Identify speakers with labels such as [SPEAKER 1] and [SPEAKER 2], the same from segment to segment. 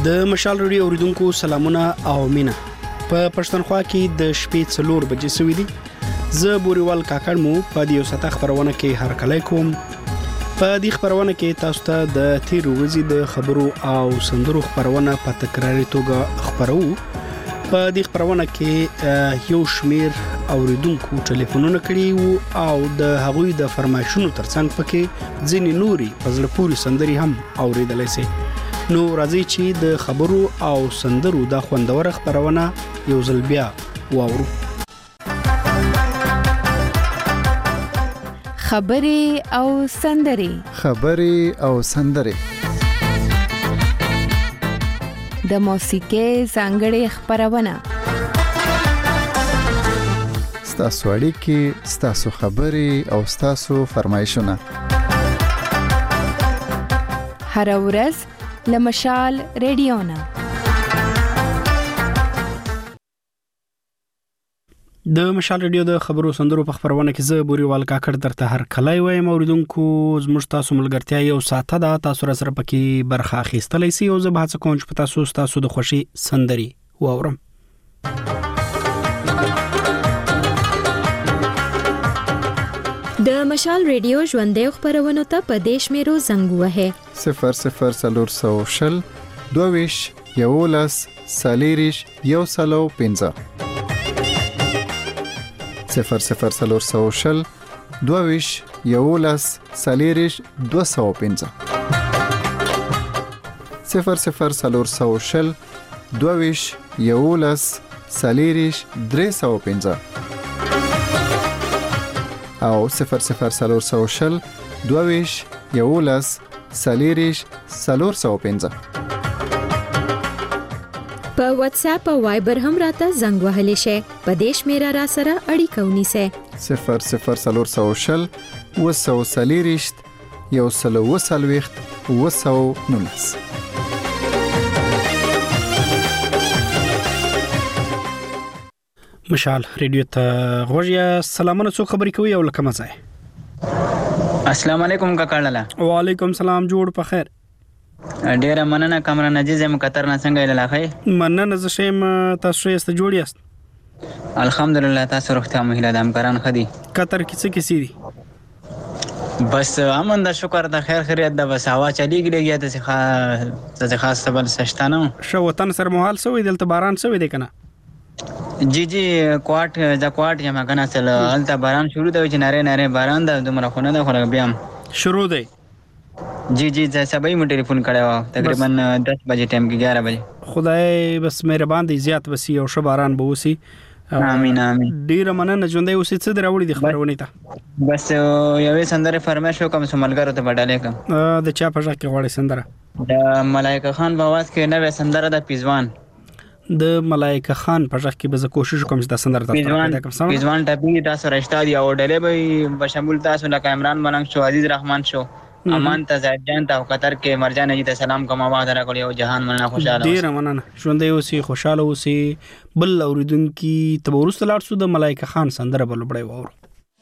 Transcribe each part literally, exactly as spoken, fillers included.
[SPEAKER 1] د مشال رادیو اوریدونکو سلامونه او مینه. په پښتونخوا کې د شپې څلور بجې سوي دي. زه بوريوال کاکړ مو په دې وسته خبرونه کې هر کله کوم. په دې خبرونه کې تاسو ته د تیر ورځې د خبرو او سندرو خبرونه په تکراري توګه خبرو. په دې خبرونه کې یو شمیر اوریدونکو ټلیفونونه کړي وو او د هغوی د فرمایشونو ترڅنګ پکې ځینې نوري پزړه پوری سندري هم اوریدلای شي. نو راځي چې د خبرو او سندرو د خوندور خبرونه یو ځل بیا واورو.
[SPEAKER 2] خبرې او سندري
[SPEAKER 3] خبرې او سندري
[SPEAKER 2] د موسیقي ځانګړې خبرونه
[SPEAKER 3] ستاسو اړیکې ستاسو خبرې او ستاسو فرمایشونه
[SPEAKER 2] هر ورځ لمشال رادیو نه.
[SPEAKER 1] د مشال رادیو د خبرو سندرو په خبرونه کې زه بوريوال کاکړ درته هر کله وایم اوریدونکو زموږ تاسو ملګرتیا یو ساته ده. تاسو سره پکې برخه اخیستلای شئ او زه به هڅه کوم چې تاسو تاسو د خوشي سندري واورم.
[SPEAKER 4] د مشال رادیو ژوندې خبرونه ته په دیش میرو زنګ وهه
[SPEAKER 3] صفر صفر سلور سو شل دوویش یولس سالیریش یو سلو پنځه صفر صفر سلور سو شل دوویش یولس سالیریش دو سو پنځه صفر صفر سلور سو شل دوویش یولس سالیریش درې سو پنځه او صفر صفر سلور سو شل دوویش یولس سالیریش سلور سو پنځه
[SPEAKER 4] په واتس اپ او وایبر هم راته زنګ وهلی شي. په دیش میرا را سره اړیکه ونیسه
[SPEAKER 3] صفر صفر سلور سو شل وسو سالیریش یو سلو وسلويخت وسو نونس.
[SPEAKER 1] مشال رادیو ته غوړیا سلامونه څو خبرې کوي او لکه مزه.
[SPEAKER 5] السلام علیکم کاکړلا.
[SPEAKER 1] وعلیکم سلام جوړ په خیر.
[SPEAKER 5] ډیره مننه کامران عزیز م قطر نه څنګه لاله.
[SPEAKER 1] مننه ز شیم تاسو یې ست جوړ یاست.
[SPEAKER 5] الحمدلله تاسو روغتیا مهله د همکاران خدي.
[SPEAKER 1] قطر کې څه کیسې دي؟
[SPEAKER 5] بس امن د شکر د خیر خیریت د بس هوا چلیږي لګیا د ښه د خاص سبل سشتانه
[SPEAKER 1] شو وطن سره مهال سوې دلته باران سوې دی کنه.
[SPEAKER 5] جی جی کوارټ ز کوارټ یم کنه سل الته باران شروع دی چې ناره ناره باران د دومره خونه ده خو بیا
[SPEAKER 1] شروع دی.
[SPEAKER 5] جی جی ز سبای مو ټلیفون کړو تقریبا دس بجې ټایم کې ګیارہ بجې.
[SPEAKER 1] خدای بس مهربان دی زیات وسی او ش باران به وسی.
[SPEAKER 5] امين امين.
[SPEAKER 1] ډیر مننه ژوندې اوسې څه دراوړي د خبرونه ته.
[SPEAKER 5] بس یوې سندره فرمایش وکم سملګرو ته وډالې کم.
[SPEAKER 1] د چا په ځکه غوړې سندره؟
[SPEAKER 5] د ملائکه خان په आवाज کې نوې سندره د پیزوان.
[SPEAKER 1] د ملائکه خان په ځکه به زه کوشش کوم چې د سندره تاسو ته کوم سم.
[SPEAKER 5] پیزوان ټاپي تاسو رښتا دی او ډلې به بشمول تاسو لکه عمران ملنګ شو عزیز رحمان شو امان تزاد جان ته قطر کې مرجان جی ته سلام کوم आवाज راکړی او جهان مننه خوشاله
[SPEAKER 1] ډیر مننه ژوندې اوسې خوشاله اوسې. بل اوریدونکو تبورست لاړ سو د ملائکه خان سندره بل بړې وور.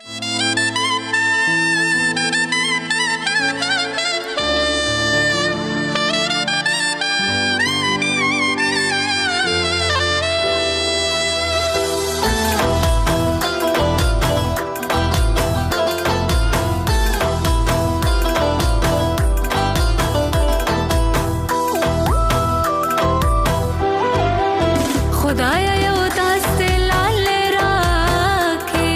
[SPEAKER 6] خدایا یو داسې لاله راکې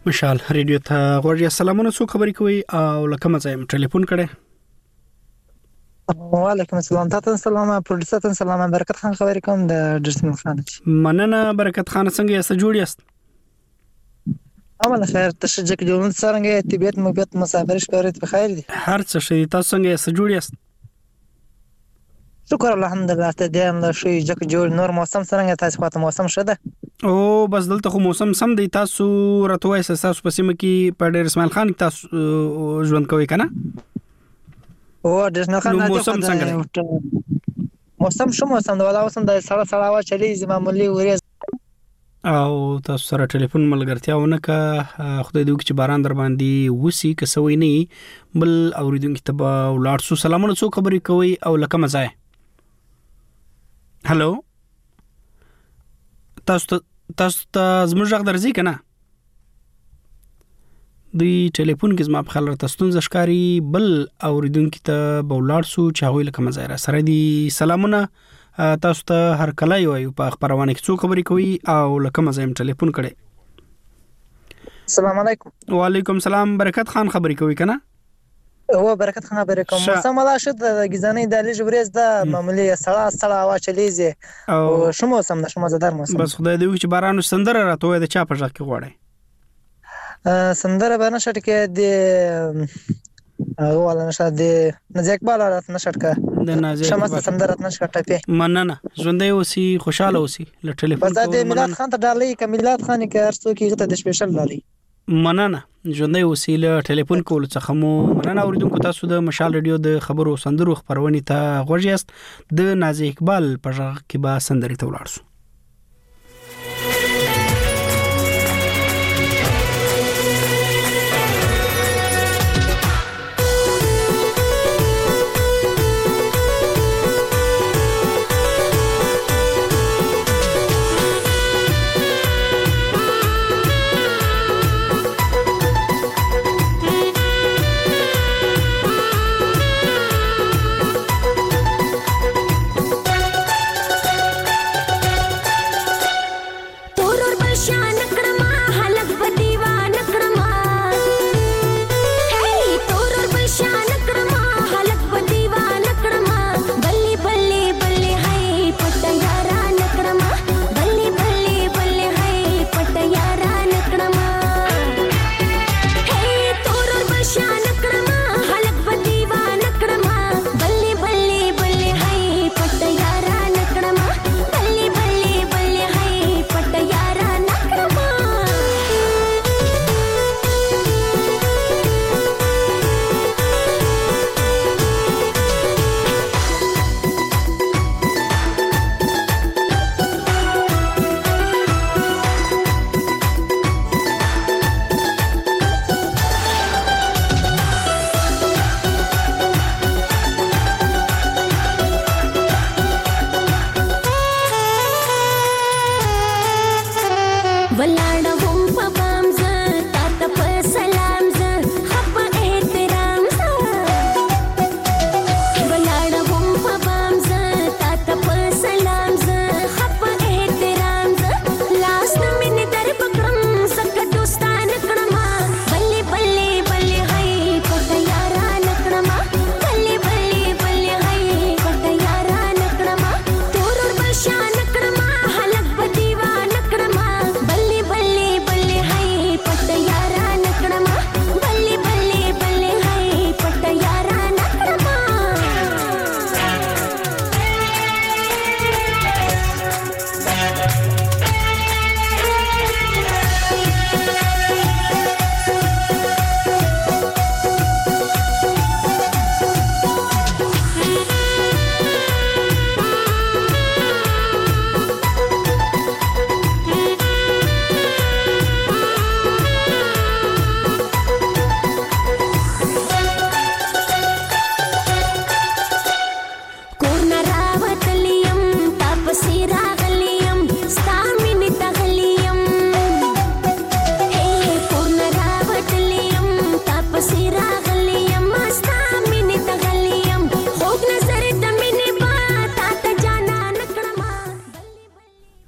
[SPEAKER 1] مشال ریډیو ته غوړی سلامونه څو خبرې کوي او لکه مزایم ټلیفون کړي.
[SPEAKER 7] وعلیکم السلام. تاسو سلام پروډوسر ته سلام. برکت خان خبرې کوم د ډرسمن خان.
[SPEAKER 1] مننه برکت خان، څنګه یاست؟ جوړ یاست؟
[SPEAKER 7] امل خیر. تشجع جوړون څنګه طبيعت مبيت مسافر شکرت په خیر دي؟
[SPEAKER 1] هر څه شي. تاسو څنګه یاست؟ جوړ یاست؟
[SPEAKER 7] شکر الحمدلله. ته دې هم شي جک جوړ. نور موسم څنګه؟ تاسو خاطر موسم شته؟
[SPEAKER 1] او بس دلته خو موسم سم دی. تاسو راته وایي تاسو په سیمه کې په ډیر اسماعیل خان تاسو ژوند کوي کنه؟
[SPEAKER 7] او ډیر اسماعیل خان
[SPEAKER 1] موسم څنګه دی؟
[SPEAKER 7] موسم شو موسم د ولا اوسم د سړه سړه وا چلی معمولی ورځ
[SPEAKER 1] او تاسو سره ټلیفون ملګرتیا ونکه. خدای دې وکړي چې باران در باندې وسی که سوي نه بل اوریدونکو ته ولاړ سو. سلامونه څو خبرې کوي او لکه مزه. هالو تاسو تاسو ته زموږ غږ درځي کنه؟ دوی ټلیفون کې زما په خل راته ستونزه ښکاري. بل اوریدونکو ته بولاړ سو چې هغه لکه مزه را سره دي. سلامونه تاسو ته هر کله یو په خبرونه کې څو خبرې کوي او لکه مزه هم ټلیفون کړي.
[SPEAKER 7] السلام علیکم.
[SPEAKER 1] وعلیکم السلام. برکت خان خبرې کوي کنه؟
[SPEAKER 7] او برکت خان خبرې کوم. موسم ولا شد د غزانې د لږ ورځ د معمولی سړه سړه وا چلیږي او شو موسم د شمو زدار موسم.
[SPEAKER 1] بس خدای دې وکړي چې باران سندره راته وي د چا په ځکه غوړي
[SPEAKER 7] سندره باندې شټ کې د هغه ولا نشه د نزیک بالا رات نشټکا
[SPEAKER 1] د نازیک
[SPEAKER 7] شمس سندره نشټه په
[SPEAKER 1] مننه. ژوندې اوسي، خوشاله اوسي. ل ټلیفون
[SPEAKER 7] بس د میلاد خان ته ډالۍ ک میلاد خان کې ارڅو کې غته د سپیشل ډالۍ.
[SPEAKER 1] مننه. ژوندې اوسي. ل ټلیفون کول څخه مو مننه. اوریدونکو تاسو د مشال ریډیو د خبرو سندرو خبرونه ته غوږ یاست. د نازیک بال په ځای کې به سندري ته ولاړ سو.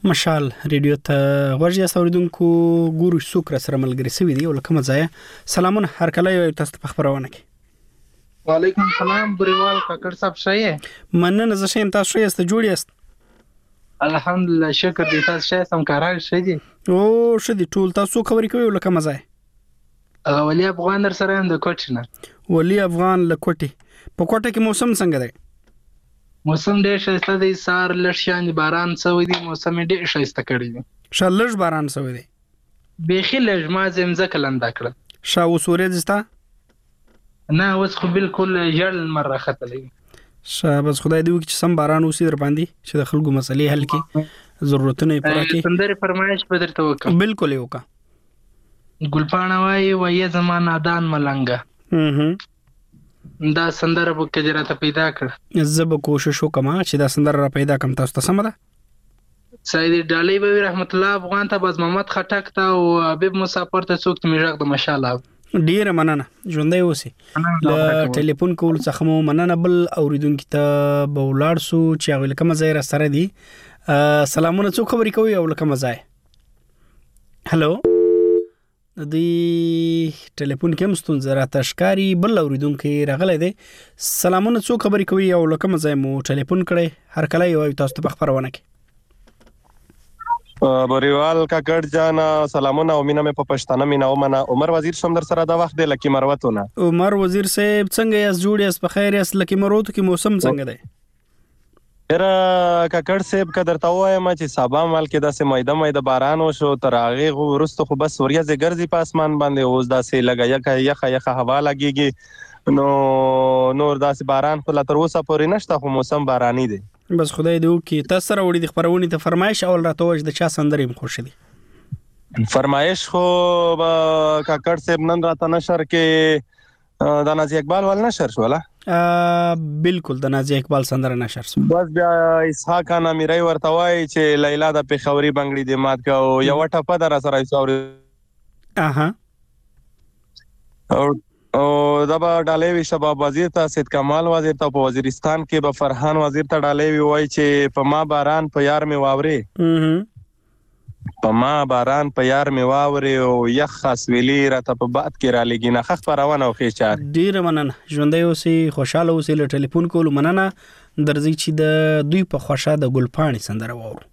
[SPEAKER 1] مشال ریډیو ته ورجیا اوریدونکو ګورو څوک را سره ملګری سوي دی ولکه مزایا سلامونه هر کله یو تاسو په خبرونه کې
[SPEAKER 8] وعلیکم السلام بریوال کاکړ صاحب شایې
[SPEAKER 1] مننه زه شیم تاسو یې جوړ یاست
[SPEAKER 8] الحمدلله شکر دې تاسو شای سم کارای شې دي
[SPEAKER 1] او شدي ټول تاسو خبرې کوي ولکه مزایا
[SPEAKER 8] ولی افغان در سره هم د کوټنه
[SPEAKER 1] ولی افغان له کوټي په کوټه کې موسم څنګه دی
[SPEAKER 8] موسم ډېر ښایسته دی سار لږ شان باران شوی دی موسم ډېر ښایسته کړی دی
[SPEAKER 1] شا لږ باران شوی دی
[SPEAKER 8] بیخي لږ ما زمزه کلنده کړه
[SPEAKER 1] شا وسورې دستا
[SPEAKER 8] نه اوس خو بالکل جړل مر راختلې
[SPEAKER 1] شا بس خدای دې وکړي چې سم باران وسی در باندې چې د خلکو مسلې حل کړي ضرورتونه یې پوره کړي
[SPEAKER 8] سندره فرمایش به درته وکړم
[SPEAKER 1] بالکل یو کا
[SPEAKER 8] ګلپاڼه وای وای زمان نادان ملنګ
[SPEAKER 1] هم
[SPEAKER 8] دا سندره په کې راته پیدا کړ
[SPEAKER 1] زب کوشش وکم چې دا سندره را پیدا کم تاسو ته سم ده
[SPEAKER 8] سید ډالی به رحمت الله افغان ته باز محمد خټک ته او حبیب مسافر ته څوک میراغ د مشاله
[SPEAKER 1] ډیر مننه ژوندۍ اوسي له ټلیفون کول څخه مو مننه بل اوریدونکو ته بولاړ سو چې هغه کوم ځای را سره دي سلامونه څوک خبرې کوي او کوم ځای هالو د ټلیفون کې مستون زرا تشکاری بل اوریدونکو راغلی دی سلامونه څوک خبرې کوي او کوم ځای مو ټلیفون کړي هر کله یو تاسو ته خبرونه کوي
[SPEAKER 9] بریوال کاکړ جان سلامونه او مینه مې په پښتانه مینه او منه عمر وزیر شم در سره دا وخت دی لکه مروتونه
[SPEAKER 1] عمر وزیر صاحب څنګه یاس جوړ یاس په خیر یاس لکه مروت کې موسم څنګه دی
[SPEAKER 9] ډیر کاکړ صاحب قدر ته وایم چې صابه مال کې داسې مایده مایده باران وشو تر هغه ورسته خو بس وریا زګرځي په اسمان باندې اوس داسې لګا یخه یخه یخه هوا لګيږي نو نور داسې باران په لتر اوسه پورې نشته خو موسم باراني دی
[SPEAKER 1] بس خدای دې وکي تاسو سره وړي د خبرونه ته فرمایش اول راته د چا سندرې خوش دي
[SPEAKER 9] فرمایش خو کاکړ صاحب نن راته نشر کې د نازي اقبال ول نشر شو ولا
[SPEAKER 1] بالکل د نازي اقبال سندره نشر شو
[SPEAKER 9] بس بیا اسحاق انا میرای ورته وای چې لیلا د پیښوري بنگړي د مات کو یو ټپه در سره ایسوري
[SPEAKER 1] اها
[SPEAKER 9] او او دا به ډالې وی شباب وزیر ته سید کمال وزیر ته په وزیرستان کې به فرحان وزیر ته ډالې وی وای چې په ما باران په یار می واوري په ما باران په یار می واوري او یخ خاصویلی راته په باد کې را لګی نه خخ پرونه او خېچار
[SPEAKER 1] ډیر مننه ژوندۍ اوسې خوشاله اوسې له ټلیفون کول مننه درځي چې د دوی په خوشا د ګلپاڼې سندره وورو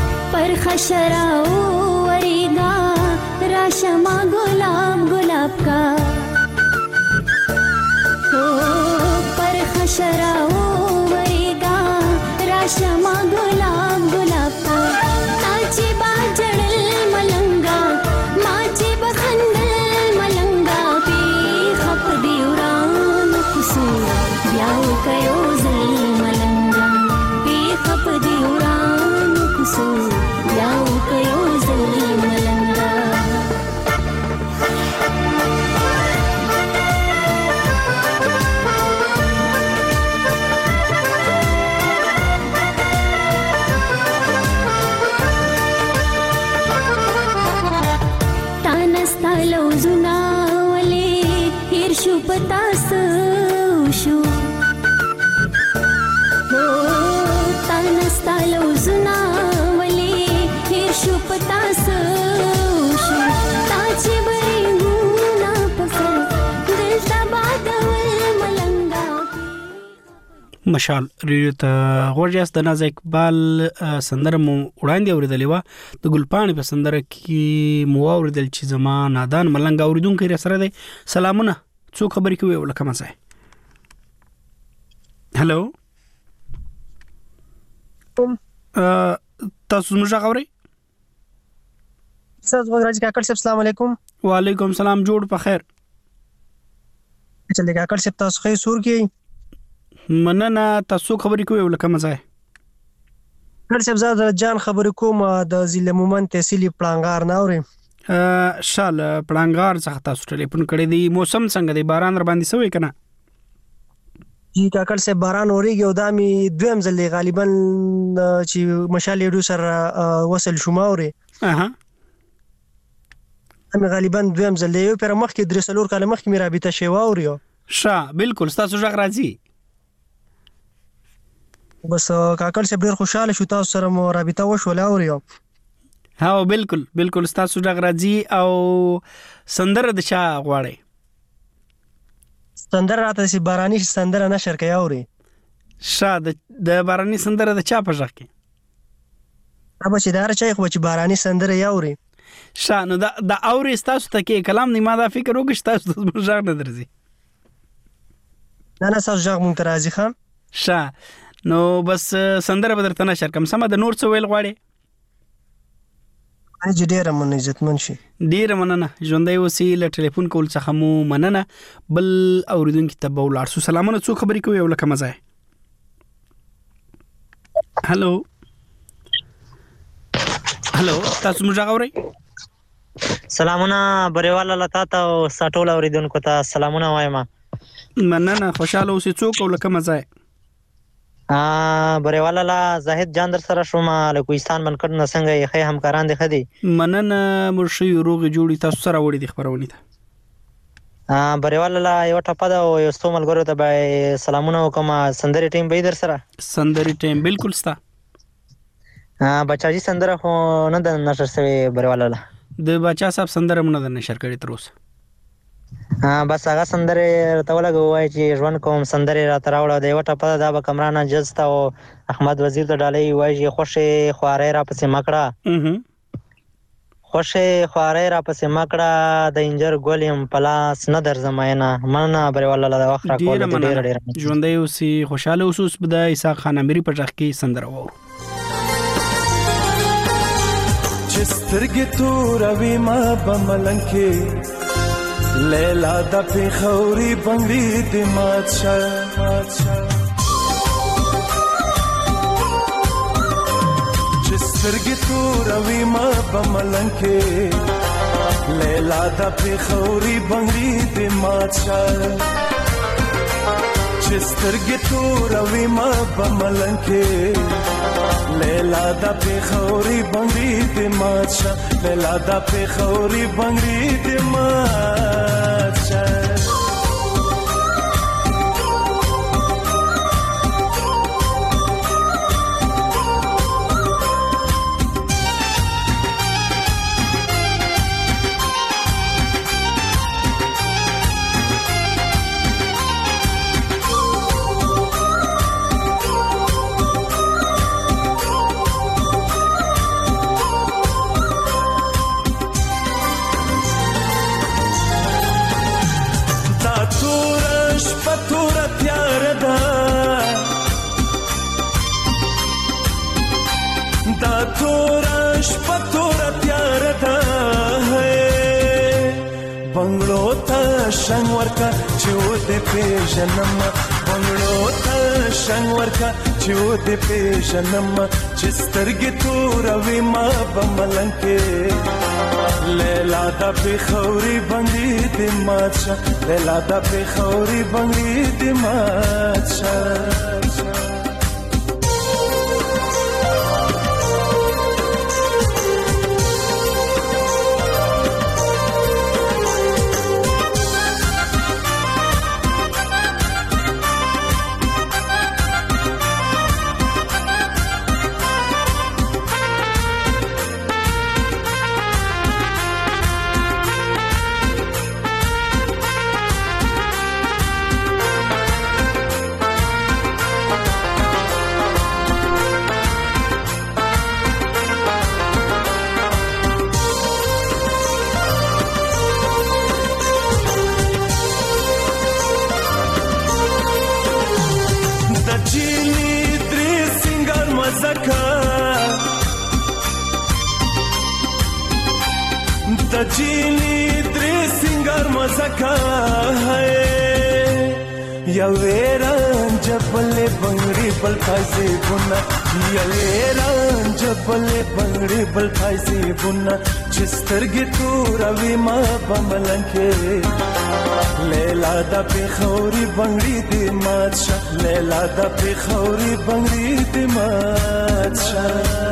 [SPEAKER 6] शराओ वरीगा राशमा गुलाब गुलाब का تانستالو زنا ولې هیر شو پتاس شو تانستالو زنا ولې هیر شو پتاس شو تاچ بریونه پسر دل تبادل ملنګا
[SPEAKER 1] مشال ریډیو ته غوړیاس د ناز اقبال سندره مو وړاندې اوریدلې و د ګلپاڼې په سندره کې مو اوریدل چې زما نادان ملنګ اوریدونکو یې سره دی. سلامونه، څو خبرې کوي ولکه مزه. هلو تاسو موږ غوړی
[SPEAKER 7] استاد وګراج کاکړ صاحب السلام علیکم.
[SPEAKER 1] وعلیکم السلام، جوړ په خیر.
[SPEAKER 7] چلې کاکړ صاحب تاسو خې سور کې
[SPEAKER 1] مننه، تاسو خبرې کوي ولکه مزه.
[SPEAKER 7] کاکړ صاحب زاد جان خبرې کوم د ضلع مومن تحصیلي پلانګار نه اوري.
[SPEAKER 1] ا شال پلانګار څخه تاسو ټلیفون کړی دی. موسم څنګه دی؟ باران را باندې سوی کنه؟
[SPEAKER 7] جی کاکړ صاحب باران اوريږي او دا می دویم ځل غالبا چې مشال ریډیو سره وصل شوم اوري.
[SPEAKER 1] اها
[SPEAKER 7] هم غالبا دویم ځل یو پر مخ کې درې سلور کاله مخ کې می رابطه شوی اوري.
[SPEAKER 1] شا بالکل تاسو ژغ راځي.
[SPEAKER 7] بس کاکړ صاحب ډیر خوشاله شو تاسو سره مو رابطه وشول اوري.
[SPEAKER 1] ها بالکل بالکل تاسو ژغ راځي. او سندره د چا غواړي؟
[SPEAKER 7] سندره راته سي باراني سندره نشر کوي اوري.
[SPEAKER 1] شا د باراني سندره د چا په ژغ کې؟
[SPEAKER 7] ابا چې دار چا خو چې باراني سندره یاوري.
[SPEAKER 1] شا نو دا د اوري تاسو ته کې کلام نیمه دا فکر وکړ تاسو د ژغ نه درځي.
[SPEAKER 7] نه نه تاسو ژغ مونږ راځي خان.
[SPEAKER 1] شا نو بس سندره بدرته نشر کوم سم د نور څه ویل غواړي؟
[SPEAKER 7] اجي ډیر من عزتمن شي.
[SPEAKER 1] ډیر مننه، ژوندۍ اوسې. له ټلیفون کول څخه مو مننه. بل اوریدونکو ته به ولاړ سو. سلامونه، څو خبرې کوي ولکه مزه. هلو هلو تاسو موږ غوړی؟
[SPEAKER 10] سلامونه بریواله لتا ته او سټول اوریدونکو ته سلامونه وایم.
[SPEAKER 1] مننه، خوشاله اوسې. څوک ولکه مزه؟
[SPEAKER 10] ا بریواله لا زاهد جان در سره شوم له کوهستان منکړ نه څنګه یې خې همکاران دي خدي.
[SPEAKER 1] مننه مرشي روغ جوړي تاسو سره وړي دي خبرونه ته.
[SPEAKER 10] ا بریواله لا یو ټپه دا یو ستو ملګرو ته به سلامونه وکم. سندري ټیم به در سره؟
[SPEAKER 1] سندري ټیم بالکل ستا.
[SPEAKER 10] ا بچاجي سندره خو نه د نشر سوي بریواله لا.
[SPEAKER 1] د بچا صاحب سندره مونږ د نشر کړی تر اوسه.
[SPEAKER 10] ها بس هغه سندره ته ولګوي چې ژوند کوم سندره را تراوړه د یو ټپه دا به کمران جزتا او احمد وزیر ته ډالۍ وایي چې خوشي خواره را پسې مکړه خوشي خواره را پسې مکړه د انجر ګولیم پلاس نه در زماینا مننه بریواله لا وخت را کول ډیر ډیر
[SPEAKER 1] ژوندۍ اوسې خوشاله اوسوس بده اسحاق خان اميري په ځخ کې سندره وو.
[SPEAKER 11] چسترګې تور وی ما بملنګ کې لیلا د پیخوري بنگړي د ماتشا چسترګې تور وی ما بملنګ کې لیلا د پیخوري بنگړي د ماتشا چسترګې تور وی ما بملنګ کې لیلا د پیخوري بنگړي د ماتشا لیلا د پیخوري بنگړي د ماتشا شنگ ورکا چو دے پیژنم بنگلو تا شنگ ورکا چو دے پیژنم چسترگی تو روی ما بملنگ کے لیلا دا پیخوری بنگی دی ماتشا لیلا دا پیخوری بنگی دی ماتشا د جیلی درې سنگار مزکا ہے یا ویران جبل بنگړي بل خایسي بنا یا ویران جبل بنگړي بل خایسي بنا چسترګي تور وی ما بملنکه لیلا د پیخوري بنگړي دې مات شه لیلا د پیخوري بنگړي دې مات شه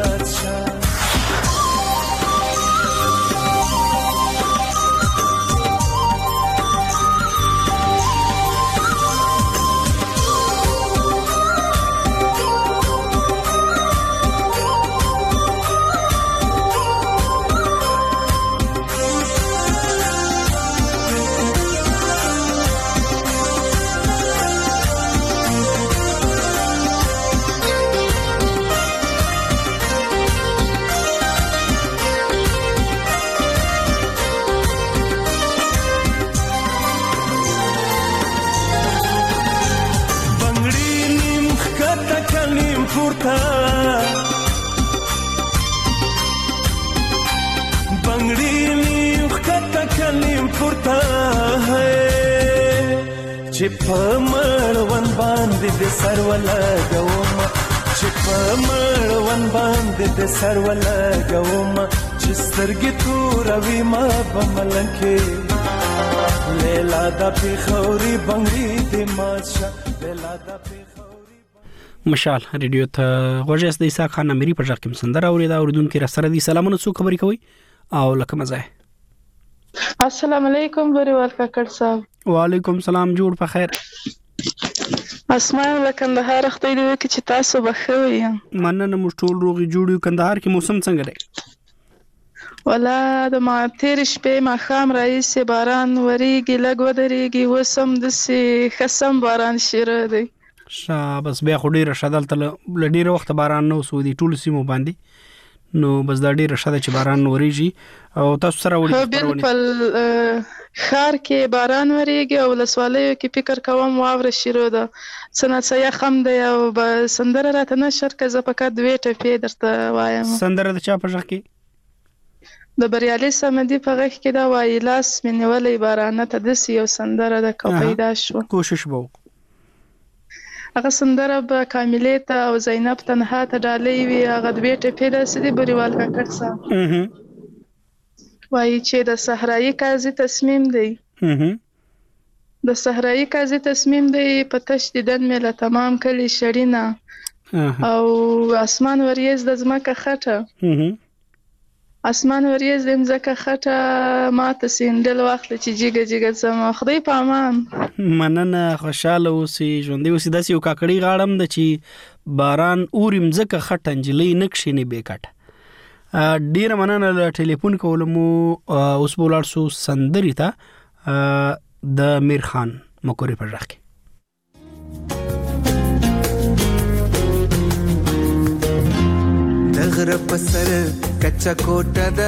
[SPEAKER 11] بنگړي نیم خطا کلیم پورتا ہے چې په مړون باندې د سر ولګوم چې په مړون باندې د سر ولګوم چې سترګې توروي ما بملنکې لیلا د پیښوري بنگړي دې مات شه لیلا د
[SPEAKER 1] مشال ریډیو ته غوږ د عیسی خان امری په ځکه کوم سندره اوریدا اوریدونکو را سره دي سلامونه څو خبري کوي او لکه مزه
[SPEAKER 12] السلام علیکم بریوال کاکړ صاحب
[SPEAKER 1] وعلیکم سلام جوړ په خیر
[SPEAKER 12] اسماء له کندهار خدای دې وکړي چې تاسو بخوي
[SPEAKER 1] مننه موږ ټول روغي جوړیو کندهار کې موسم څنګه دی
[SPEAKER 12] ولا د ما تیر شپې ما خام رئیس باران وریږي لګ ودرېږي وسم د سي خصم باران شیره دی
[SPEAKER 1] بس بیا خو ډیره شدل تل ډیره وخت باران نو سو دي ټول سیمو باندې نو بس دا ډیره شاده چې باران وریږي او تاسو سره وړي
[SPEAKER 12] بالکل خار کې باران وریږي او لسوالیو کې فکر کوم واوره شروع ده سنت سیا خم ده او سندره راته نشر کې زپکه دوی ټپې درته وایم
[SPEAKER 1] سندره د چا په ځخ کې
[SPEAKER 12] د بریالي سمدي په غږ کې دا وایي لاس منولې باران ته د یو سندره د پیدا شو
[SPEAKER 1] کوشش وو
[SPEAKER 12] هغه سندره به کاملې ته او زینب تنها ته ډالۍ وي هغه د بیټه پیدا سدي بریوال کاکړ صاحب وایي چې د صحرایي قاضي تصمیم دی د صحرایي قاضي تصمیم دی په تشدیدن مله تمام کلی شړینا او اسمان وریز د زمکه خټه اسمان وریز د زمکه خټه ما ته سیندل وخت چې جګه جګه زما خدای په امان
[SPEAKER 1] مننه خوشاله اوسې ژوندې اوسې داسې یو کاکړي غاړم د چې باران اورم زکه خټنجلې نکښینې بیکټ ډیره مننه له ټلیفون کولمو اوس بولار سو سندري ته د میر خان مکورې پر راکې
[SPEAKER 13] دغره پسر کچا کوټه د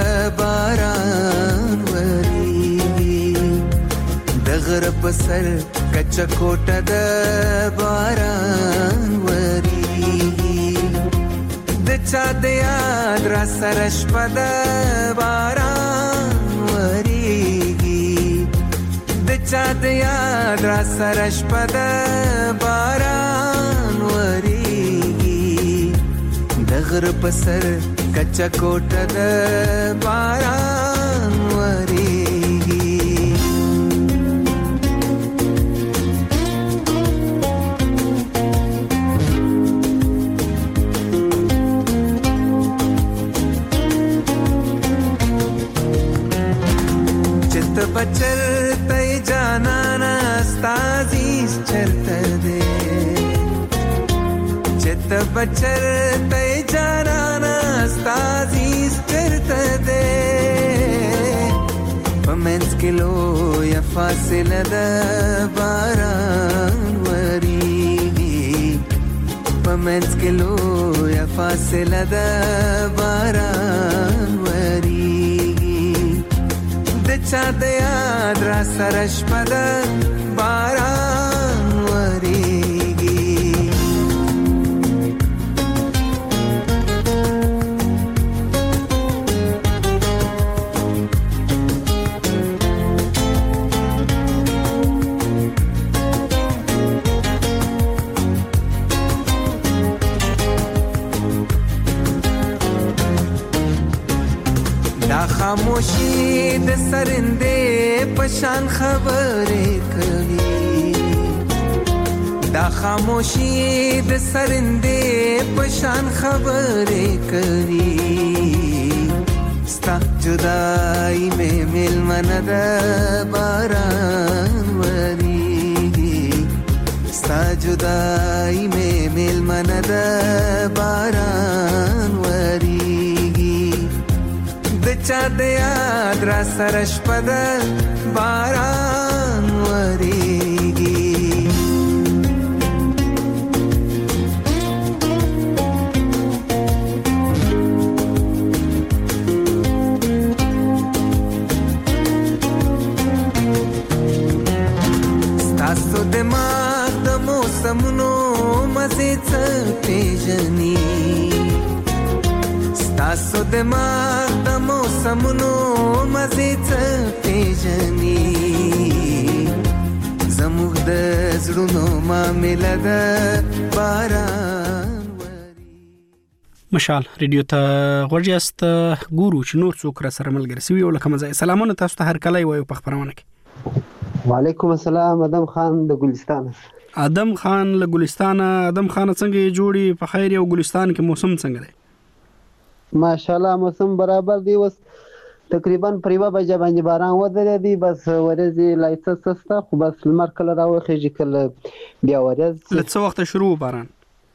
[SPEAKER 13] باران وریږي دغره پسر کچا کوټه د باران وریږي د چا د یاد را سره شپه د باران وریږي د چا د یاد را سره شپه د باران وریږي دغره پسر کچا کوټه د باران وریږي چت بچر تای جانانا استازیز چرته ده چت بچر تای جانانا استازیز چرته ده پمنس کلو یا فاصله ده باران وریږي پمنس کلو یا فاصله ده باران وریږي د چا د یاد را سره شپه ده باران وریږي د سرندې پشان خبرې کوي دا خاموشي د سرندې پشان خبرې کوي ستا جدائی میں ملمن دا باران وریگی ستا جدائی میں ملمن دا باران وریگی دچا دیاد را سرش پد باران وریگی ستاسو دماغ د موسمونو مزې څه پیژني ستاسو دماغ د موسمونو مزې څه پیژني زموږ د زړونو معامله ده باران
[SPEAKER 1] مشال ریډیو ته غوړیاست ګورو چې نور څوک را سره ملګری سوي او لکه مزه سلامونه تاسو ته هر کله وایو په خبرونه کې
[SPEAKER 14] وعلیکم السلام ادم خان د ګلستان
[SPEAKER 1] ادم خان له ګلستان ادم خان څنګه جوړي په خیر او ګلستان کې موسم څنګه دی
[SPEAKER 14] ماشاءالله موسم برابر دی وس تقریبا پریوا بجې باندې باران ودرې دی بس ورځي لایته سسته خو بس لمر کله راوخیږي کله بیا ورځ
[SPEAKER 1] لڅ وخت شروع باران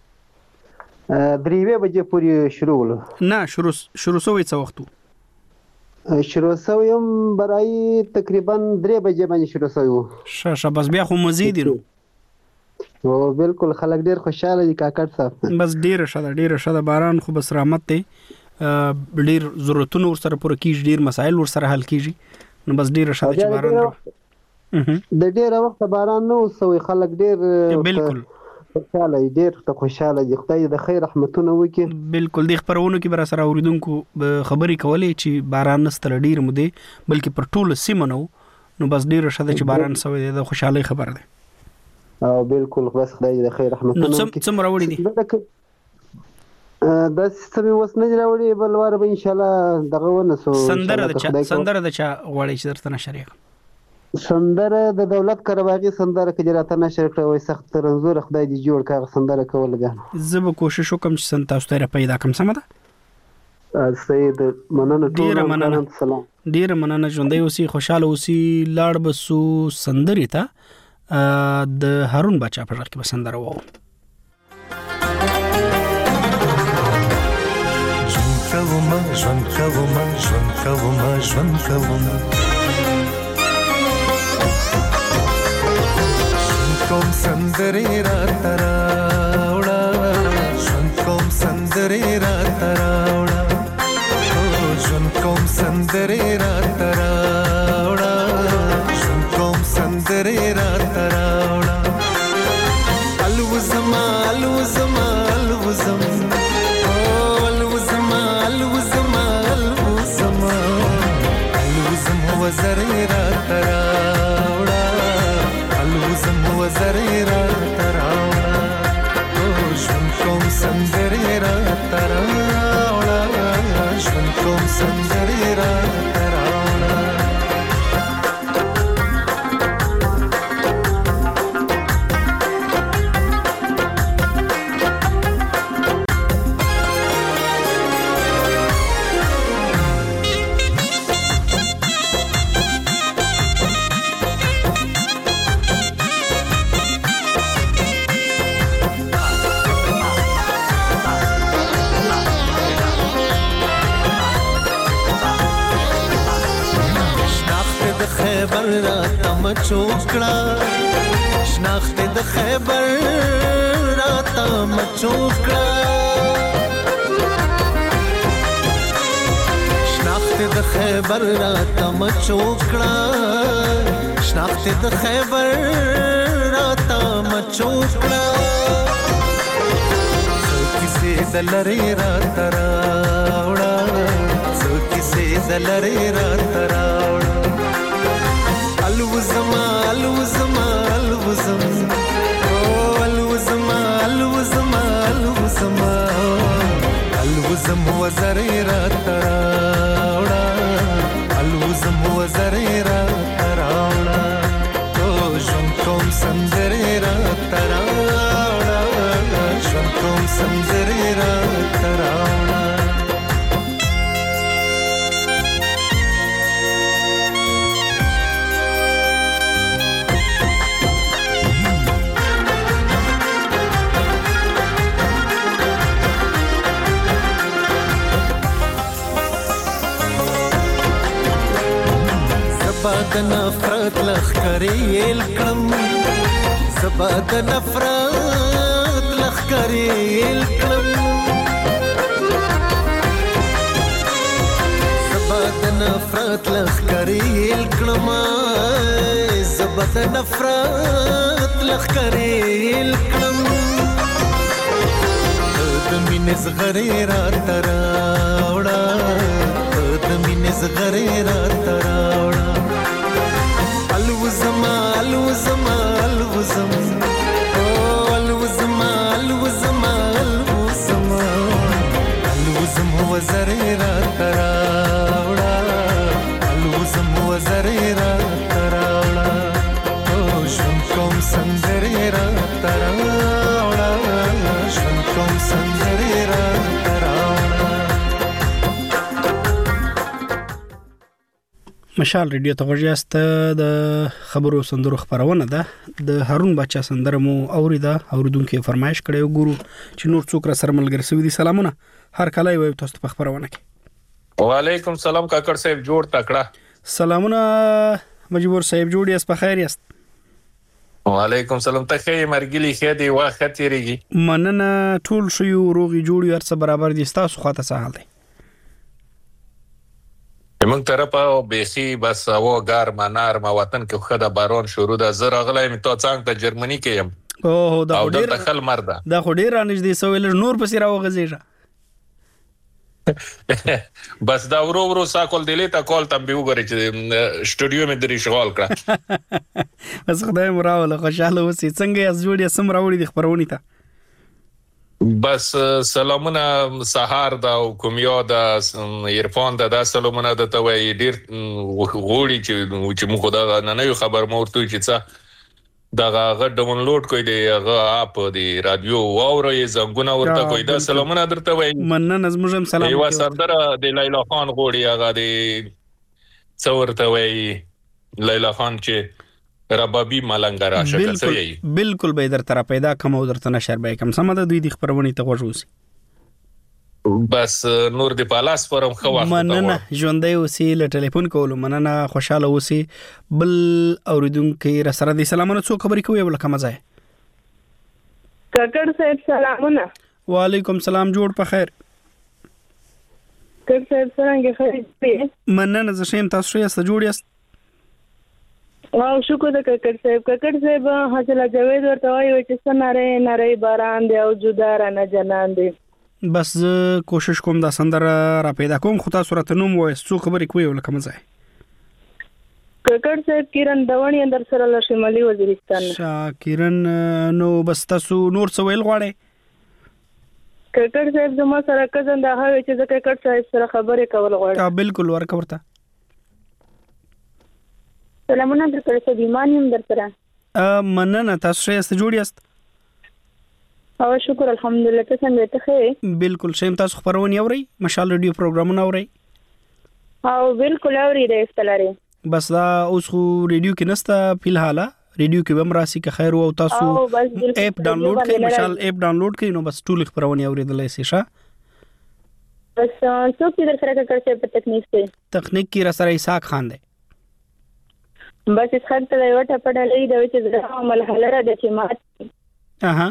[SPEAKER 14] دریوه بجې پورې شروع ول
[SPEAKER 1] نه شروع شروع سوې څه وختو
[SPEAKER 14] شروع سویم برای تقریبا درې بجې باندې شروع سوی
[SPEAKER 1] شاشه بس بیا خو مزید نو
[SPEAKER 14] او بالکل خلک ډیر خوشاله دي کاکړ صاحب
[SPEAKER 1] بس ډیر شاده ډیر شاده باران خو بس رحمت دی ډیر ضرورتونه ور سره پوره کیږي ډیر مسایل ور سره حل کیږي نو بس ډیر شاده چې باران
[SPEAKER 14] د ډیر وخت باران نو سوی خلک ډیر
[SPEAKER 1] بالکل
[SPEAKER 14] خوشاله ډیر ته خوشاله دي خدای د خیر رحمتونه وکي
[SPEAKER 1] بالکل د خبرونو کې بر سره اوریدونکو خبري کولې چې باران نستل ډیر مو دی بلکې پر ټول سیمه نو نو بس ډیر شاده چې باران سوی دی د خوشاله خبر ده
[SPEAKER 14] او بالکل بس خدای د خیر رحمتونه
[SPEAKER 1] نو څم څم راوړي دي
[SPEAKER 14] دا سمي وس نه راوړي بل واره به ان شاء الله دغه ونسو
[SPEAKER 1] سندره د سندره د چا غوړی چې درته نشریک
[SPEAKER 14] سندره د دولت کرواغي سندره کې راته نشر کړو وي سخت رنزور خدای دې جوړ کړ سندره کول غواړم
[SPEAKER 1] زه به کوشش وکم چې سن تاسو ته پیدا کوم سم ده
[SPEAKER 14] سید مننه
[SPEAKER 1] ډیر مننه
[SPEAKER 14] سلام
[SPEAKER 1] ډیر مننه ژوندۍ اوسې خوشاله اوسې لاړ بسو سندري ته د هارون بچا په ځکه سندره وو
[SPEAKER 11] ژوند کوم ژوند کوم ژوند کوم ژوند کوم کوم سندري را تراوړه ژوند کوم سندري را تراوړه ژوند کوم سندري را تراوړه ژوند کوم سندري را تراوړه الوزما الوزما الوزم الوزما الوزما الوزما الوزم وزري را تراوړه الوزم وزري را تراوړه ژوند کوم سندري را تراوړه ژوند کوم سندري را تراوړه خیبر را تم چوکړه شناخت د خیبر را تم چوکړه شناخت د خیبر را تم چوکړه شناخت د خیبر را تم چوکړه کیسه دلری را تراوړه کیسه دلری را تراوړه الوزما الوزما الوزم الوزما الوزما الوزما الوزم وزري را تراوړه الوزم زبا د نفرت لخکرې کړم زبا د نفرت لخکرې کړم زبا د نفرت لخکرې کړم زبا د نفرت لخکرې کړم د مینې زغرې را تراوړه د مینې زغرې را تراوړه الوزما الوزما الوزم او الوزما الوزما الوزما الوزم وزرې را تراوړه الوزم وزرې را تراوړه او ژوند کوم سندرې را تراوړه ژوند کوم سندرې را تراوړه.
[SPEAKER 1] مشال ریډیو ته غوښیاست د خبرو سندرو خبرونه ده د هارون بچا سندره مو اوریدا اوریدونکو فرمایش کړو ګورو چې نور څوک را سره ملګری سوي دي. سلامونه هر کله وي تاسو په خبرونه کې.
[SPEAKER 15] وعلیکم سلام کاکړ صاحب جوړ تکړه.
[SPEAKER 1] سلامونه مجبور صاحب جوړ یاست په خیر یاست.
[SPEAKER 15] وعلیکم سلام ته خې مرګلی خې دی وخت تیریږي
[SPEAKER 1] مننه ټول شو روغي جوړ یو څه برابر دي تاسو خواته سهال دی
[SPEAKER 15] موږ طرفه بیخي بس او ګرم نرم وطن کې خدا باران شروع ده زه راغلی مې تو څنګه ته جرمني کې يم
[SPEAKER 1] اوه دا
[SPEAKER 15] او د دخل مرده
[SPEAKER 1] دا خو ډیر نږدې سویل نور پسې راوغځيږه
[SPEAKER 15] بس دا ورو ورو ساکول دلی تا کول تم به وګوري چې سټوډیو مې درې شغال کړه
[SPEAKER 1] بس خدای مراوله خوشاله اوسې څنګه از جوړې سم راوړي د خبرونی ته
[SPEAKER 15] بس سلامونه سهار دا کومیا دا عرفان دا سلامونه د توي ډیر غوړي چې چې موږ دا نه نه خبر مورته چې څه دا غږ ډاونلوډ کوي دی هغه اپ دی رادیو واورې زنګونه ورته کوي دا سلامونه درته وای
[SPEAKER 1] مننه زموږم سلام
[SPEAKER 15] یو سردره د لیلا خان غوړي هغه دی څورته وای لیلا خان چې ربابي ملنګ را شکل سوی
[SPEAKER 1] بالکل به در طرف پیدا کوم او درته نشر به کوم سم د دوی د خبرونه ته غوښوسی
[SPEAKER 15] بس نور دی پالاس پرم خو وخت
[SPEAKER 1] مننه ژوندۍ اوسې له ټلیفون کولو مننه خوشاله اوسې بل اوریدونکو را سره د سلامونه څو خبرې کوي ولکه مزه
[SPEAKER 12] کاکړ صاحب سلامونه
[SPEAKER 1] وعلیکم سلام جوړ په خیر
[SPEAKER 12] کاکړ صاحب څنګه خیر
[SPEAKER 1] مننه زه شیم تاسو یې جوړ یاست
[SPEAKER 12] واو شکر د کاکړ صاحب کاکړ صاحب حاصل جوید ورته وایي چې سناره نری باران دی او جدا را نه جنان دی
[SPEAKER 1] بس کوشش کوم دا سندره را پیدا کوم خو تاسو راته نوم وای څو خبرې کوي ولکه مزه
[SPEAKER 12] کاکړ صاحب کیرن دوانی اندر سره له شمالي وزیرستان
[SPEAKER 1] شاکرن نو بس تاسو نور څه ویل غواړئ
[SPEAKER 12] کاکړ صاحب زما سره کزن دا هغه چې د کاکړ صاحب سره خبرې کول غواړم
[SPEAKER 1] بالکل ورکه ورته
[SPEAKER 12] سلامونه درته صاحب ایمان یم درته
[SPEAKER 1] مننه تاسو یې جوړ یاست
[SPEAKER 12] او شکر الحمدلله ته څنګه ته خې
[SPEAKER 1] بالکل شیم تاسو خبرونه اوري مشال ریډیو پروګرامونه اوري
[SPEAKER 12] او بالکل اوري د استلاري
[SPEAKER 1] بس دا اوس خو ریډیو کې نسته په الحاله ریډیو کې هم راسي که خیر او تاسو اپ ډاونلوډ کړئ مشال اپ ډاونلوډ کړئ نو بس ټول خبرونه اوریدلای شئ ښه
[SPEAKER 12] بس څو کې در سره کړئ په تکنیک کې
[SPEAKER 1] تکنیک کې را سره اسحاق خان دی
[SPEAKER 12] بس اس خط ته یو ټپه ډلې د چې زړه ملحله را د چې مات
[SPEAKER 1] اها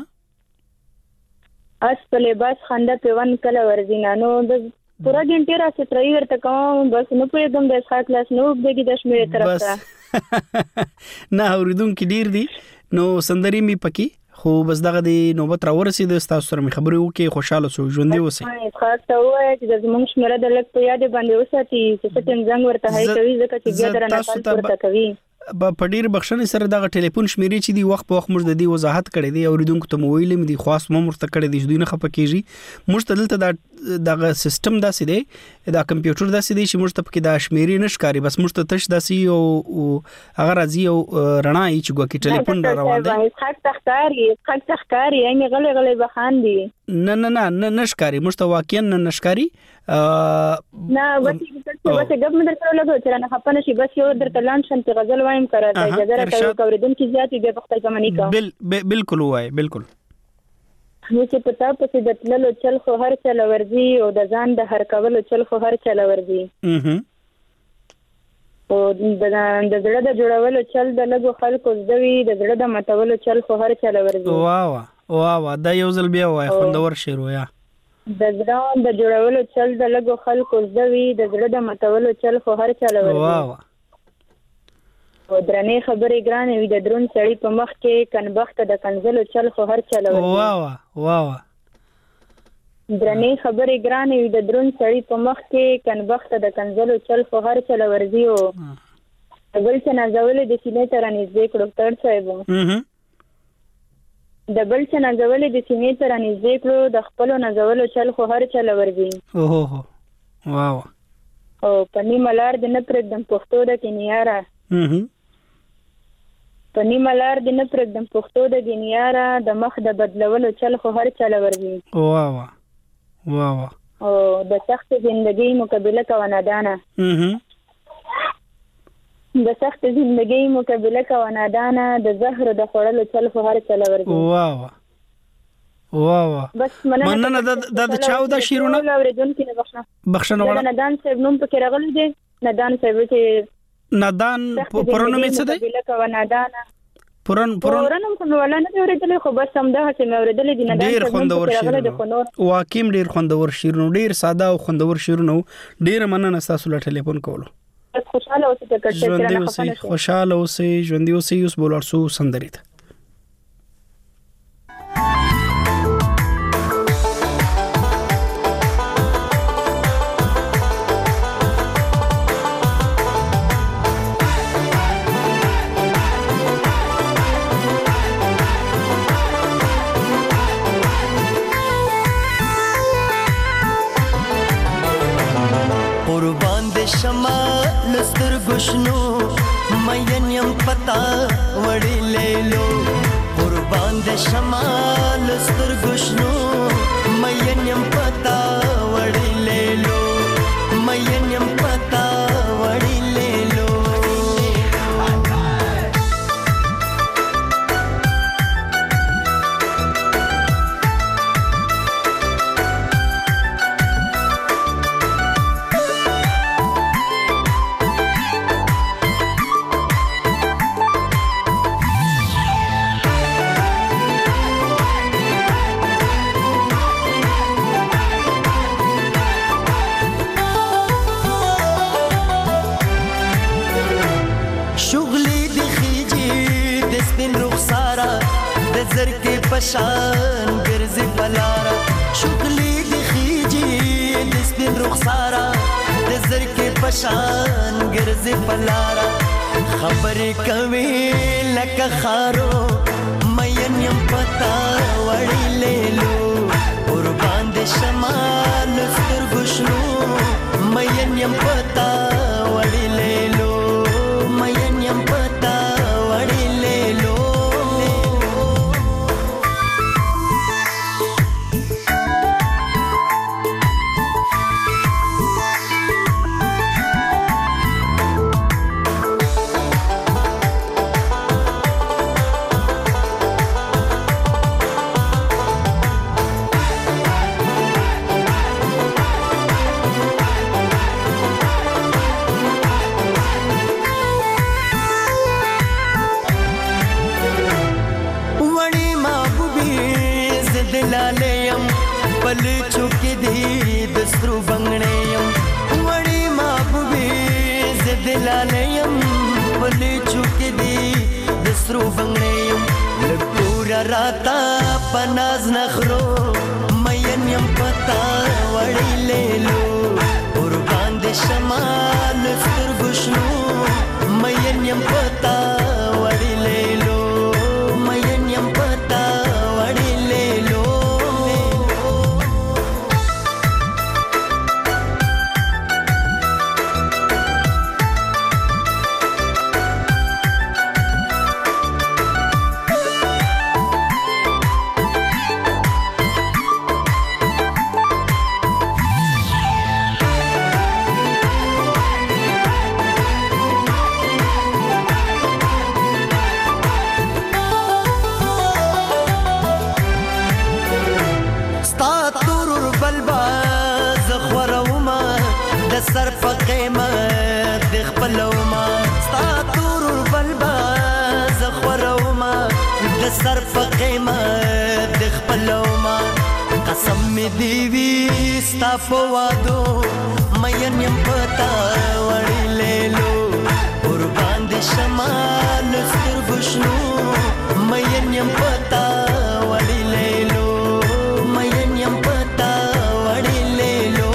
[SPEAKER 12] اس په لباس خنده پیوان کله ورزینا نو د پورا ګنټه را ستري ورته کوم بس نو په دم د اسحاق لاس نو دګي د شمیر طرف ته
[SPEAKER 1] نه اوریدونکو ډیر دي نو سندري می پکې خو بس دغه دی نوبت را ورسید تاسو سره می خبرې وکي خوشاله سو ژوندې اوسئ
[SPEAKER 12] خاص ته وای چې د زمونږ شمیر د لک په یاد باندې وساتي چې څه ټیم زنګ ورته هي کوي ځکه چې بیا درنه کال ورته کوي
[SPEAKER 1] په ډیر بخښنې سره دغه ټلیفون شمیرې چې دی وخت په وخت موږ د دې وضاحت کړې دی اوریدونکو ته مویلې مې دی خاص مو مرته کړې دي دوی نه خپه کیږي موږ ته دلته دغه سیستم داسې دی دا کمپیوټر داسې دی چې موږ ته پکې دا شمیرې نشکاري بس موږ ته تش داسې او هغه راځي او رڼا یې چې ګوکی ټلیفون را روان دی
[SPEAKER 12] خاص تخکاری خاص تخکاری یعنی غلې غلې بخان دي
[SPEAKER 1] نه نه نه نشکاري موږ ته واقعا نه نشکاري
[SPEAKER 12] نه وتی چې وته ګب مې درته لګو چې نه خپنه شي بس یو درته لاند شنت غزل وایم کړه ته اجازه راکړو کوریدونکو زیاتې به پخته کمنی کا
[SPEAKER 1] بل بالکل وای بالکل
[SPEAKER 12] نو چې پتا په د تللو چل خو هر چل ورزي او د ځان د هر کولو چل خو هر چل ورزي
[SPEAKER 1] اها
[SPEAKER 16] او د زړه د جوړولو چل د لګو خلکو زوی د زړه د متولو چل خو هر چل ورځي.
[SPEAKER 1] واه واه واه واه دا یو ځل بیا وای خوندور شعر ویا.
[SPEAKER 16] د زړه د جوړولو چل د لګو خلکو زوی د زړه د متولو چل خو هر چل ورځي.
[SPEAKER 1] واه واه
[SPEAKER 16] او درنې خبرې ګرانې وي د درون سړی په مخ کې کنبخت د کنزلو چل خو هر چل ورځي.
[SPEAKER 1] واه واه واه واه
[SPEAKER 16] درنې خبرې ګرانې وي د درون سړی په مخ کې کنبخت د کنزلو چل خو هر چل ورځي. او بل څه نازولې د سینې ته رانږدې کړو ډاکټر صاحب، د بل څه نازولې د سینې ته رانږدې کړو د خپلو نازولو چل خو هر چل ورځي.
[SPEAKER 1] اوهو واه واه
[SPEAKER 16] او په نیمه لار د نه پرېږدم پښتو د کینیاره، په نیمه لار د نه پرېږدم پښتو د کینیاره د مخ د بدلولو چل خو هر چل ورځي.
[SPEAKER 1] واه واه واه واه
[SPEAKER 16] او د سخت زندگی مقابله کوه نادانه، د سخت زندگی مقابله کوه نادانه د زهر د خوړلو چل خو هر چل ورځي.
[SPEAKER 1] واه واه واه واه
[SPEAKER 16] بس مننه
[SPEAKER 1] د د چاو د شیرونه
[SPEAKER 16] اوریدونکو نه بخښنه
[SPEAKER 1] بخښنه وړه
[SPEAKER 16] نادان صاحب نوم پکې راغلی دی. نادان صاحب چې
[SPEAKER 1] نادان پرونو می څه دی
[SPEAKER 16] مقابله کوه نادانه
[SPEAKER 1] پرون پرون
[SPEAKER 16] پرونم خو ولا نه اوریدلې خو بس هم دا چې مې اوریدلې دي. نادان
[SPEAKER 1] ډیر خوندور شیرونه واقعي ډیر خوندور شیرونه ډیر ساده او خوندور شیرونه ډیر مننه تاسو له ټلیفون کولو.
[SPEAKER 16] خوشاله اوسئ چې کړه
[SPEAKER 1] اوسئ خوشاله اوسئ ژوند اوسئ اوس بولارسو سندري ته
[SPEAKER 17] लस्तर गुशनो मयन यम पता वड़ी ले लो कुर्बान दे शमा लस्तर गुशनो मयन यम पता वड़ी ले लो मयन यम पता वड़ी ले लो। नजर के पशान गिरज़ पलारा शुक्ली दिखीजी दिस्बिन रुखसारा नजर के पशान गिरज़ पलारा खबर कवी लक खारो मयन यम पता वड़ी ले लो कुर्बान दे शमाल सुर गुशनो मयन यम पता वड़ी ले लो मयन यम पता वड़ी ले लो। पल चुकी दी दस्तरू बंगणेयम वड़ी माबूबी जिद लालेयम पल चुकी दी दस्तरू बंगणेयम पूरा राता पनाज नखरो मयन यम पता वड़ी ले लो कुर्बान दे शमाल सुर गुशनो मयन यम पता वड़ी ले लो मयन यम पता वड़ी ले लो। خپلوما ستا تور بلبا زخوروما د سر په قیمت د خپلوما قسم می دی وی ستا په وادو مین یم پتا وړي لیلو قربان د شمال ستر بشنو مین یم پتا وړي لیلو مین یم پتا وړي لیلو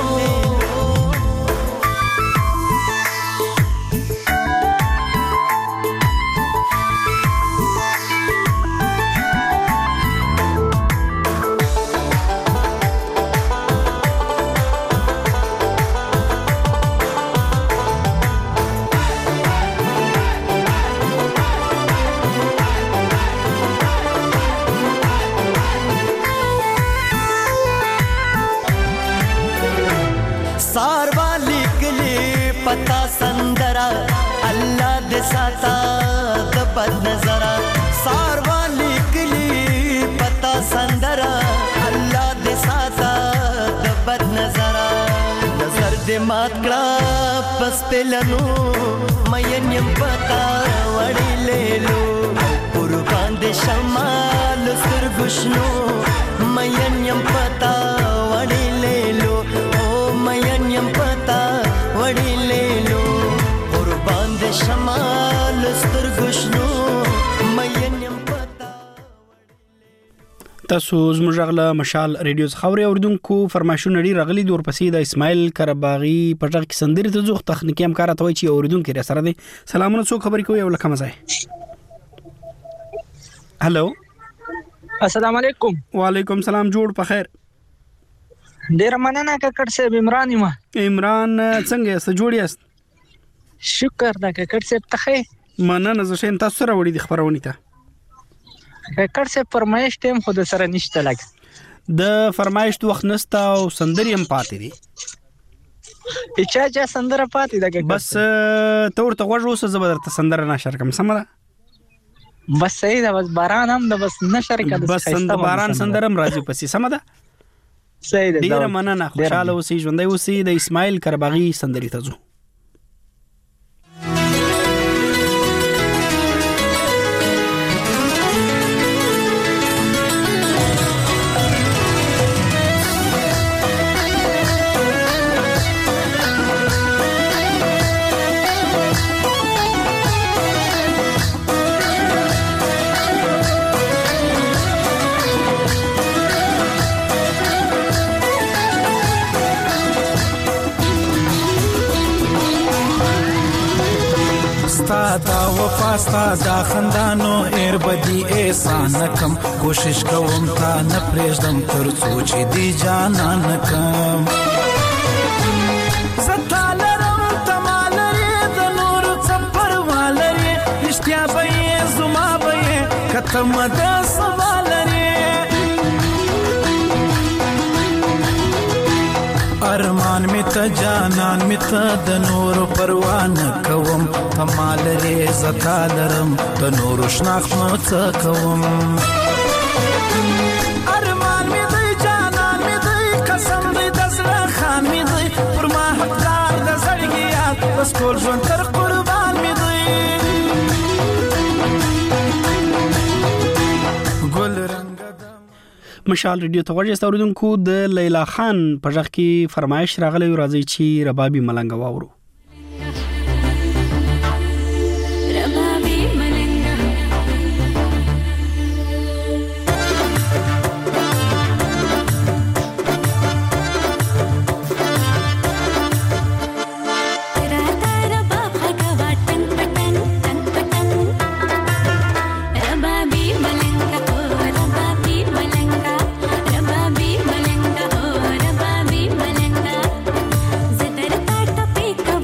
[SPEAKER 17] पता संदरा अल्लाह दे साता द बद नजरा सारवा लिखली पता संदरा अल्लाह दे साता द बद नजरा नजर दे मात कड़ा बस पेलनु मयन यम पता वड़ी ले लो कुर्बान दे शमाल सुर गुशनु मयन यम पता वड़ी ले लो ओ मयन यम पता वड़ी ले लो कुर्बान दे शमाल ستر गुशनु मयन यम पता
[SPEAKER 1] تاسو زموږ غلا مشال ریډیو خاوري اوردونکو فرمایشونه لري رغلي دور پسې د اسماعیل کرباغي پټک کې سندري ته ځوخ تخنیکی همکار ته وي چې اوردونکو را سره دي سلامونه څو خبرې کوي او لکه مزه هالو
[SPEAKER 18] السلام علیکم
[SPEAKER 1] وعلیکم السلام جوړ په خیر
[SPEAKER 18] ډیر مننه ککړ صاحب عمران ما
[SPEAKER 1] عمران څنګه یې جوړ یاست
[SPEAKER 18] شکر دا ککړ صاحب ته
[SPEAKER 1] مننه زه شین تاسو سره وړي د خبرونه ته
[SPEAKER 18] ککړ صاحب فرمایش ټیم خود سره نشته لګ
[SPEAKER 1] د فرمایش وخت نستا او سندري هم پاتې دي
[SPEAKER 18] اچا چا سندره پاتې ده
[SPEAKER 1] بس تور ته غوږ اوسه زبر ته سندره نشر کوم سمره
[SPEAKER 18] بس صحیح ده بس باران هم ده بس نشر کده
[SPEAKER 1] بس سند باران سندره هم راځي پسې سم ده
[SPEAKER 18] صحیح ده
[SPEAKER 1] ډیر مننه خوشاله اوسئ ژوندۍ اوسئ د اسماعیل کرباغي سندري ته ځو
[SPEAKER 11] دا وفا ستا دا خندانو ایر بدی احسان کم کوشش کوم تا نه پرېږدم تر څو چې دی جانان کم زتا لرم تما لرې د نورو څه پروا لرې رښتیا به یې زما به یې که ته مه د سبا لرې ارمان می ته جانان می ته د نور پروا نه کوم کمال لري زتا لرم د نور شناخت مو څه کوم ارمان می دی جانان می دی قسم دی د زړه خان می دی پر ما حقدار د زړګي یاد بس ټول ژوند تر قربان می دی ګل رنگ
[SPEAKER 1] مشال ریډیو ته ورځ اوردونکو د لیلا خان په ځخ کې فرمایش راغلی راځي چې ربابي ملنګ واورو
[SPEAKER 6] Pick up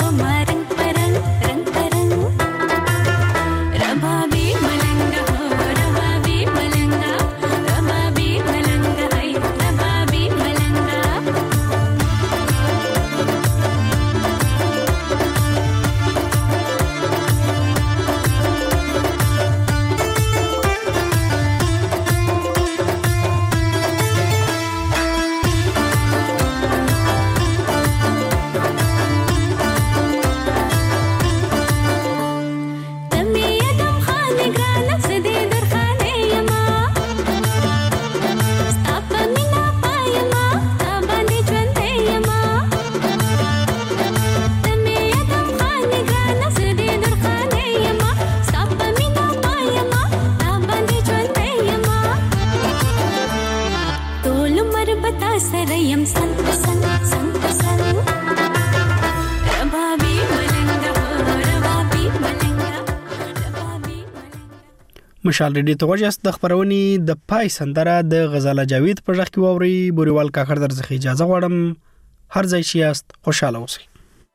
[SPEAKER 1] مشال ریډیو ته وجه د خبرونې د پای سندره د غزاله جاوید په ځخ کې ووري بوريوال کاکړ درځخه اجازه غواړم هر ځای شي است خوشاله اوسئ.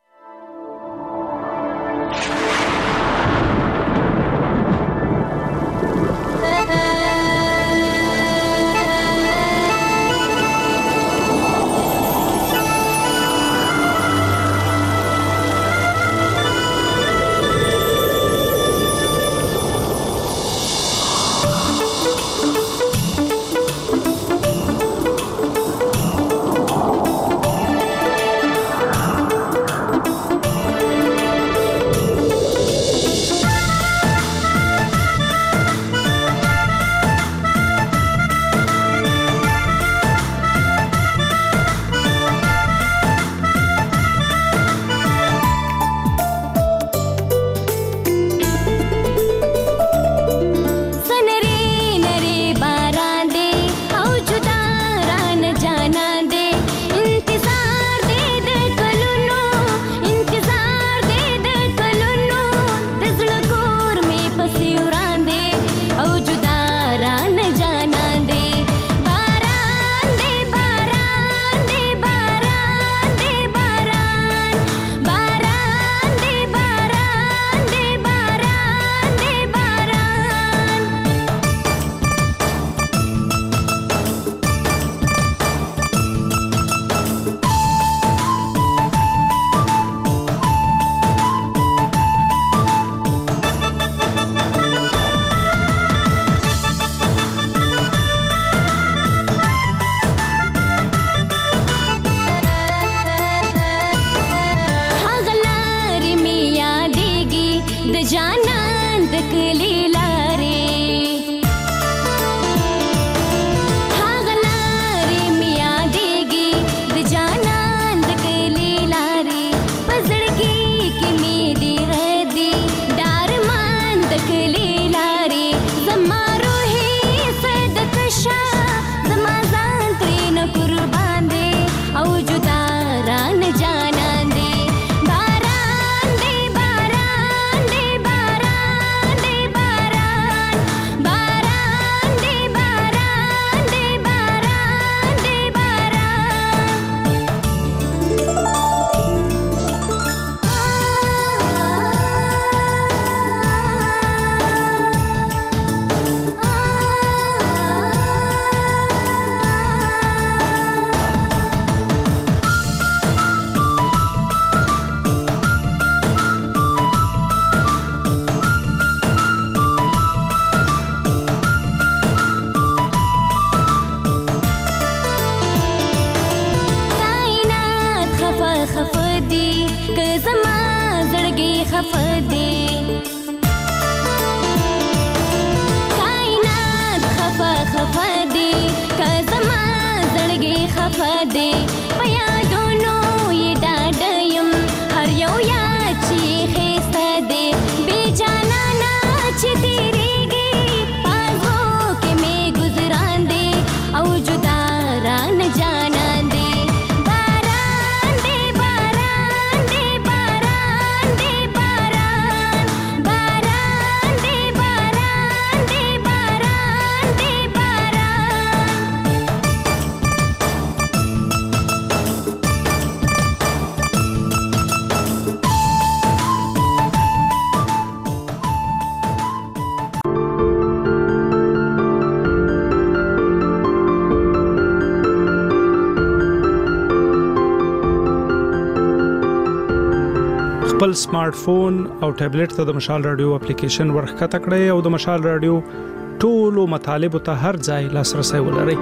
[SPEAKER 1] خپل سمارټ فون او ټابلیټ ته د مشال رادیو اپلیکیشن ورخته کړئ او د مشال رادیو ټولو مطالب ته هر ځای لاسرسي ولرئ.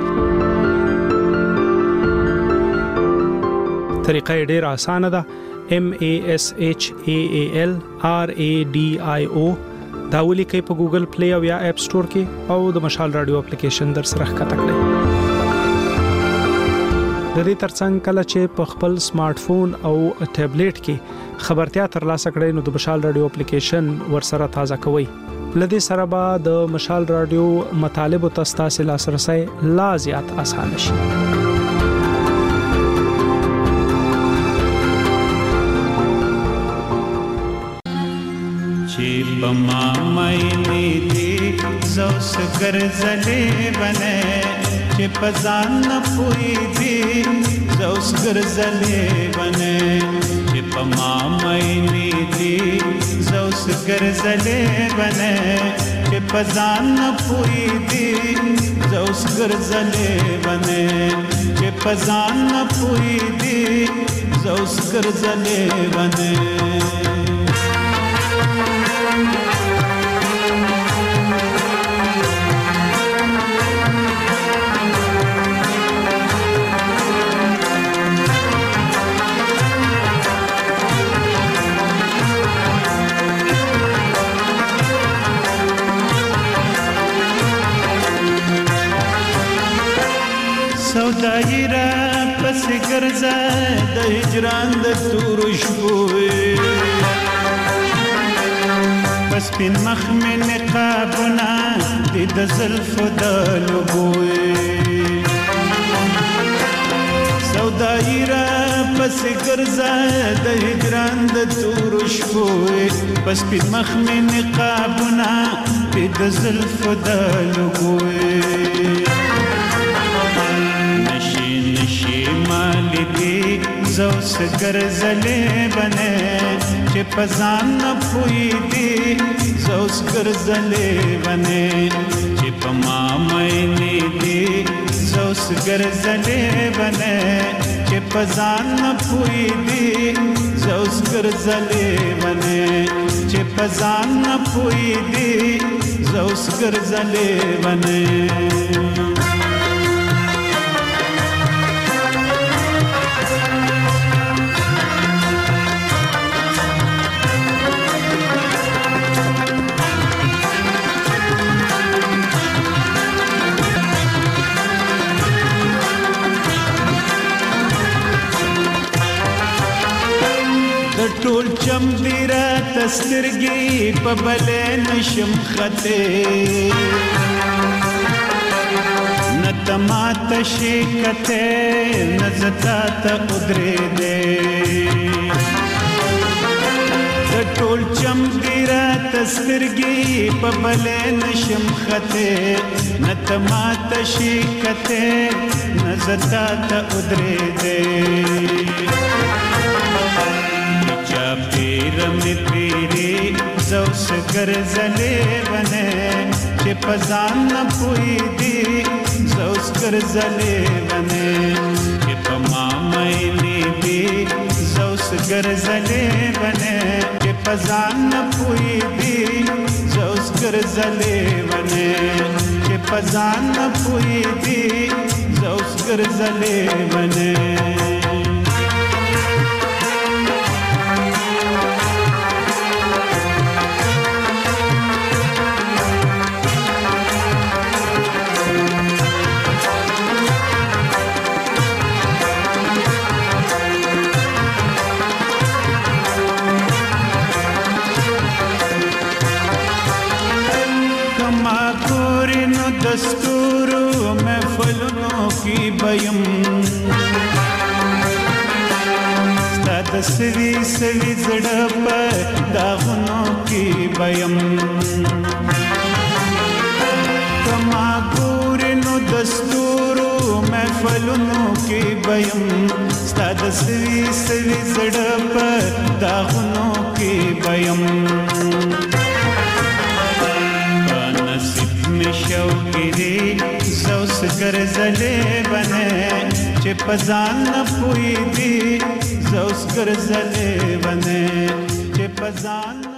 [SPEAKER 1] طریقه ډیره اسانه ده. M A S H A A L R A D I O دا ولیکئ په ګوګل پلی او یا اپ سٹور کې او د مشال رادیو اپلیکیشن در سره ښکته کړئ. د دې ترڅنګ کله چې په خپل سمارټ فون او ټابلیټ کې خبرتیا ترلاسه کړئ نو د مشال رادیو اپلیکیشن ورسره تازه کوئ. لدې سره به د مشال رادیو مطالب او تاسو لاسرسي لا زیات آسان شي.
[SPEAKER 19] چې په ما مینې دي زوس ګرځلې بنه چې په ځان نه پوهېږي زوس ګرځلې بنه چې په ما مینې دي زوس ګرځلې بنه چې په ځان نه پوهېږي زوس ګرځلې بنه چې په ځان نه پوهېږي زوس ګرځلې بنه سودایره پس ګرځه د هجران د تور شپوي پس پین مخ مې نقابونه دي د زلفو د لوبوي سودایره پس ګرځه د هجران د تور شپوي پس پین مخ مې نقابونه دي د زلفو د لوبوي مالی دی زوس ګرځلې بنه چې په ځان نه پوهېږي زوس ګرځلې بنه چې په ما مینې دي زوس ګرځلې بنه چې په ځان نه پوهېږي زوس ګرځلې بنه چې په ځان نه پوهېږي زوس ګرځلې بنه ټول چم دی را تسترګي په بلې نشم خته نتمات شي کته نزتا ته قدرې دې ټول چم دی را تسترګي په بلې نشم خته نتمات شي کته نزتا ته قدرې دې پیر می پیری زوس ګرځلې بنه چې په ځان نه پوهېږي زوس ګرځلې بنه چې په ما مینې دي زوس ګرځلې بنه چې په ځان نه پوهېږي زوس ګرځلې بنه چې په ځان نه پوهېږي زوس ګرځلې بنه دستورو محفلونو کی بیم ستا د سوي سوي زړه په داغونو کی بیم کما ګورې نو دستورو محفلونو کی بیم ستا د سوي سوي زړه په داغونو کی بیم شوقي زوس ګرځلې بنه چې په ځان نه پوهېږي زوس ګرځلې بنه چې په ځان